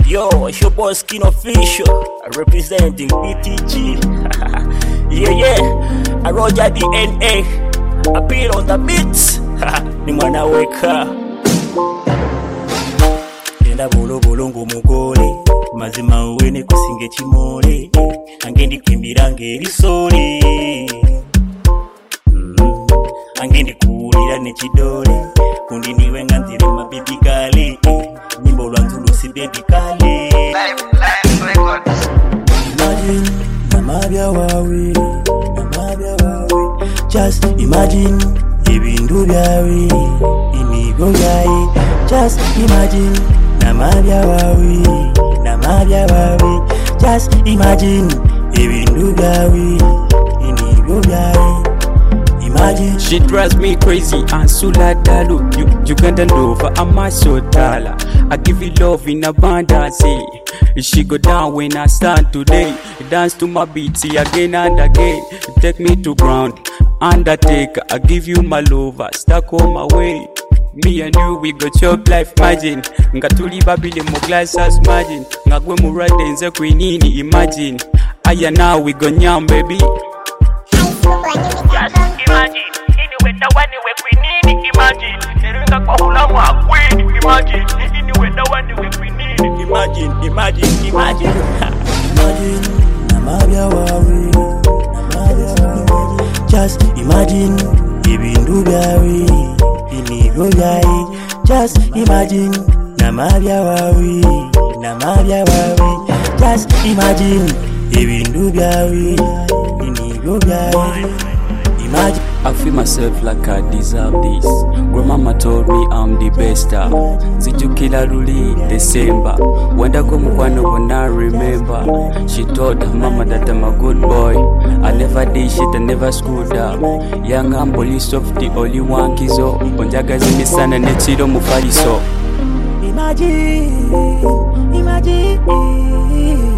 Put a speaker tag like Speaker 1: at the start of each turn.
Speaker 1: Yo, it's your boy Skin Official, representing BTG. yeah, I Roger DNA, I beat on the beats. Ni mwana weka Enda bolo bolongo mugole mazima uwene kusinge chimole angendi kimbira ngeri soli angendi kuulira ne chidole kundi niwe nganzire mabibi kale nyimbo lwanzulu si baby kale live records. Imagine namabya wawe just imagine ibindu byawe imigo byawe just imagine namabya wawe just imagine ibindu byawe imigo byawe imagine.
Speaker 2: She drives me crazy and Sula Dalu Uganda Nova, I'm my Sotala. I give you love in abundance. She go down when I stand today. Dance to my beats again and again. Take me to ground. Undertaker, I give you my love. Stuck on my way. Me and you, we got your life, imagine. Ngatuli babile mo glass as imagine. Ngagwe murade nze kwinini, imagine. Aya now we go nyam baby.
Speaker 3: Just imagine, anyway, the one we need, imagine. Neruka kwa hula mwa kwini, imagine. Anyway, the one we need,
Speaker 1: imagine. Imagine,
Speaker 4: namabya wawe, just imagine, ibindu byawe, imigo byawe, just imagine, namabya wawe, just imagine, ibindu byawe, imigo byawe. Imagine.
Speaker 2: I feel myself like I deserve this. Grandmama told me I'm the best. Zijukila Ruli December. When I go Mukwano when I remember. She told her mama that I'm a good boy. I never did shit, I never screwed up. Young and police of the only one kizo. Onjaga zimi sana nechiro mufariso.
Speaker 4: Imagine.